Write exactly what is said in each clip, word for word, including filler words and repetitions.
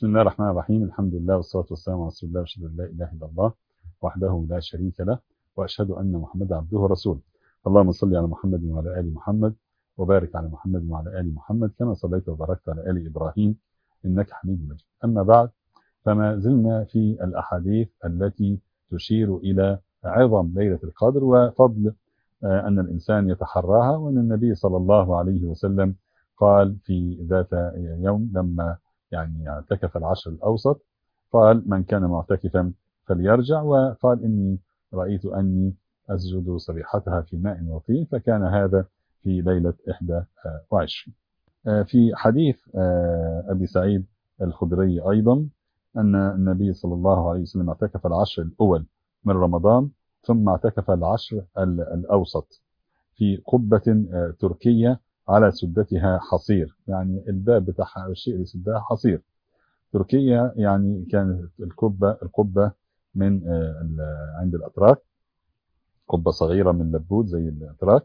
بسم الله الرحمن الرحيم. الحمد لله والصلاة والسلام على رسول الله، وأشهد أن لا إله إلا الله وحده لا شريك له، وأشهد أن محمدا عبده ورسوله. اللهم صل على محمد وعلى آل محمد، وبارك على محمد وعلى آل محمد كما صليت وباركت على آل إبراهيم إنك حميد مجيد. أما بعد، فما زلنا في الأحاديث التي تشير إلى عظم ليلة القدر وفضل أن الإنسان يتحراها، وأن النبي صلى الله عليه وسلم قال في ذات يوم لما يعني اعتكف العشر الأوسط، قال: من كان معتكفا فليرجع، وقال: إني رأيت أني أسجد صبيحتها في ماء وطين، فكان هذا في ليلة إحدى وعشرين. في حديث أبي سعيد الخدري أيضا أن النبي صلى الله عليه وسلم اعتكف العشر الأول من رمضان، ثم اعتكف العشر الأوسط في قبة تركية على سدتها حصير، يعني الباب بتاعها الشيء اللي سدها حصير. تركيا يعني كانت القبة القبة من عند الأتراك، قبة صغيرة من لبود زي الأتراك،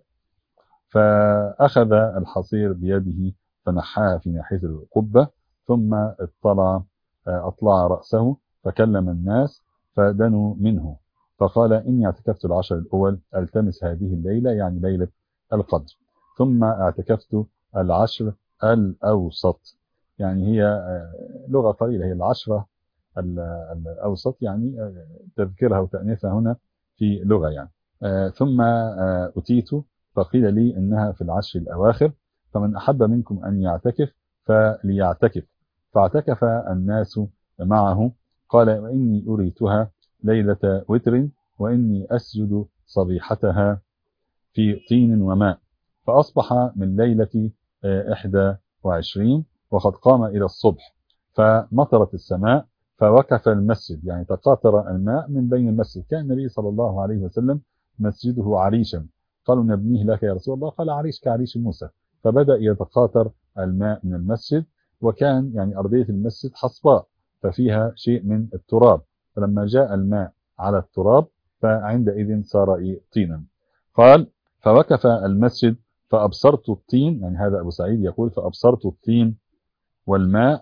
فأخذ الحصير بيده فنحاها في ناحية القبة، ثم اطلع أطلع رأسه فكلم الناس فدنوا منه، فقال: إني اعتكفت العشر الأول ألتمس هذه الليلة، يعني ليلة القدر، ثم اعتكفت العشر الأوسط، يعني هي لغة قليلة، هي العشرة الأوسط، يعني تذكرها وتأنيثها هنا في لغة يعني. ثم أتيت فقيل لي إنها في العشر الأواخر، فمن أحب منكم أن يعتكف فليعتكف، فاعتكف الناس معه. قال: وإني أريتها ليلة وتر، وإني أسجد صبيحتها في طين وماء، فأصبح من ليلة إحدى وعشرين وقد قام إلى الصبح، فمطرت السماء فوقف المسجد، يعني تقاطر الماء من بين المسجد. كان النبي صلى الله عليه وسلم مسجده عريشا، قالوا: نبنيه لك يا رسول الله، قال: عريش كعريش موسى، فبدأ يتقاطر الماء من المسجد، وكان يعني أرضية المسجد حصباء ففيها شيء من التراب، فلما جاء الماء على التراب فعندئذ صار طينا. قال: فوقف المسجد فأبصرت الطين، يعني هذا أبو سعيد يقول: فأبصرت الطين والماء،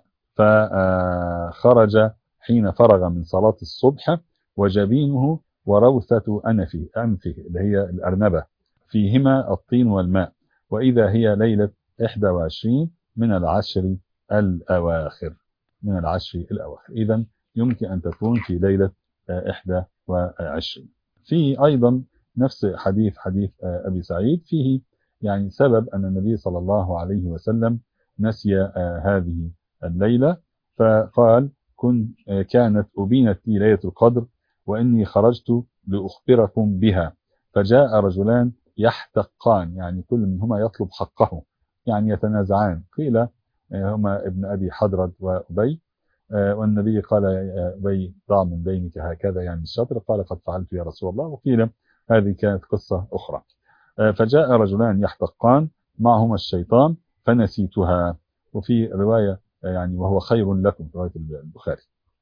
فخرج حين فرغ من صلاة الصبح وجبينه وروثة أنفه أنفه اللي هي الأرنبة فيهما الطين والماء، وإذا هي ليلة إحدى وعشرين من العشر الأواخر من العشر الأواخر إذن يمكن أن تكون في ليلة إحدى وعشرين. في أيضا نفس حديث حديث أبي سعيد فيه يعني سبب أن النبي صلى الله عليه وسلم نسي هذه الليلة، فقال: كن كانت أبينت لي ليلة القدر، وإني خرجت لأخبركم بها، فجاء رجلان يحتقان، يعني كل منهما يطلب حقه، يعني يتنازعان. قيل هما ابن أبي حضرد وأبي، والنبي قال: يا أبي ضع من بينك هكذا، يعني الشطر، قال: قد فعلت يا رسول الله. وقيل هذه كانت قصة أخرى. فجاء رجلان يحتقان معهما الشيطان فنسيتها، وفي رواية يعني وهو خير لكم، رواية البخاري: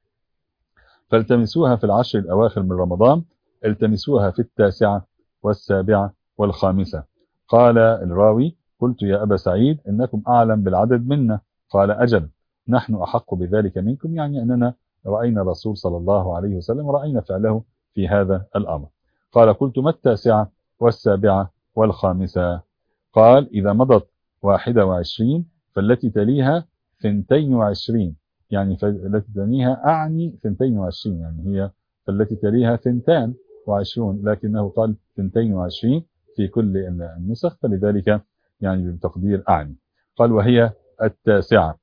فالتمسوها في العشر الأواخر من رمضان، التمسوها في التاسعة والسابعة والخامسة. قال الراوي: قلت يا أبا سعيد إنكم أعلم بالعدد منا. قال: أجل، نحن أحق بذلك منكم، يعني أننا رأينا الرسول صلى الله عليه وسلم ورأينا فعله في هذا الأمر. قال: قلت: ما التاسعة والسابعة والخامسة؟ قال: إذا مضت واحدة وعشرين فالتي تليها ثنتين وعشرين، يعني فالتي تليها أعني ثنتين وعشرين، يعني هي فالتي تليها ثنتان وعشرون، لكنه قال ثنتين وعشرين في كل النسخ، فلذلك يعني بالتقدير أعني. قال: وهي التاسعة،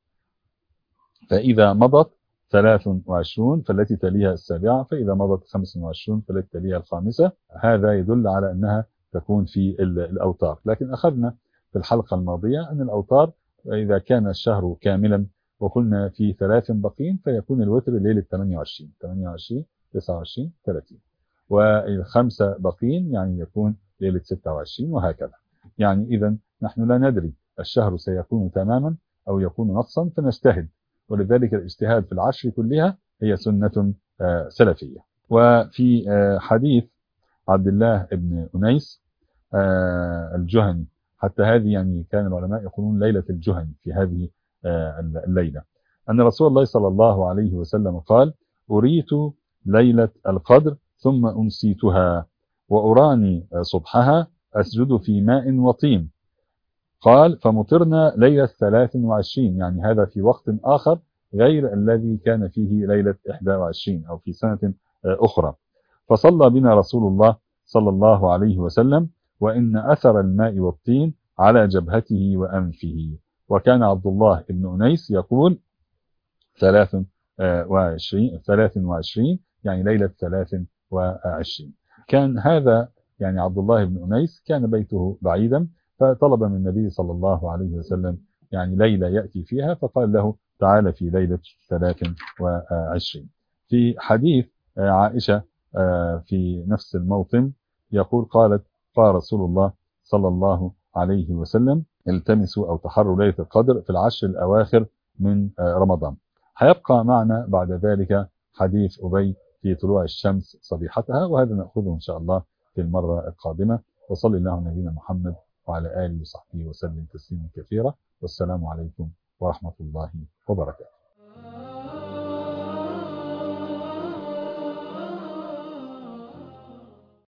فإذا مضت ثلاث وعشرون فالتي تليها السابعة، فإذا مضت خمس وعشرون فالتي تليها الخامسة. هذا يدل على أنها تكون في الأوتار، لكن أخذنا في الحلقة الماضية أن الأوتار إذا كان الشهر كاملا وكنا في ثلاث بقين فيكون الوتر ليلة ثمانية وعشرين ثمانية وعشرين تسعة وعشرين ثلاثين، والخمسة بقين يعني يكون ليلة ستة وعشرين، وهكذا. يعني إذا نحن لا ندري الشهر سيكون تماما أو يكون نقصا، فنجتهد، ولذلك الاجتهاد في العشر كلها هي سنة سلفية. وفي حديث عبد الله بن أنيس الجهني، حتى هذه يعني كان العلماء يقولون ليلة الجهني في هذه الليلة، أن رسول الله صلى الله عليه وسلم قال: أريت ليلة القدر ثم أنسيتها، وأراني صبحها أسجد في ماء وطين. قال: فمطرنا ليلة ثلاث وعشرين، يعني هذا في وقت آخر غير الذي كان فيه ليلة إحدى وعشرين أو في سنة أخرى. فصلى بنا رسول الله صلى الله عليه وسلم، وإن أثر الماء والطين على جبهته وأنفه. وكان عبد الله بن أنيس يقول ثلاث وعشرين ثلاث وعشرين يعني ليلة ثلاث وعشرين. كان هذا يعني عبد الله بن أنيس كان بيته بعيدا، فطلب من النبي صلى الله عليه وسلم يعني ليلة يأتي فيها، فقال له: تعال في ليلة ثلاث وعشرين. في حديث عائشة في نفس الموطن يقول: قالت: قال رسول الله صلى الله عليه وسلم: التمسوا أو تحروا ليلة القدر في العشر الأواخر من رمضان. هيبقى معنا بعد ذلك حديث أبي في طلوع الشمس صبيحتها، وهذا نأخذه إن شاء الله في المرة القادمة. وصلى الله على نبينا محمد وعلى آله وصحبه وسلم تسليما كثيرا، والسلام عليكم ورحمة الله وبركاته.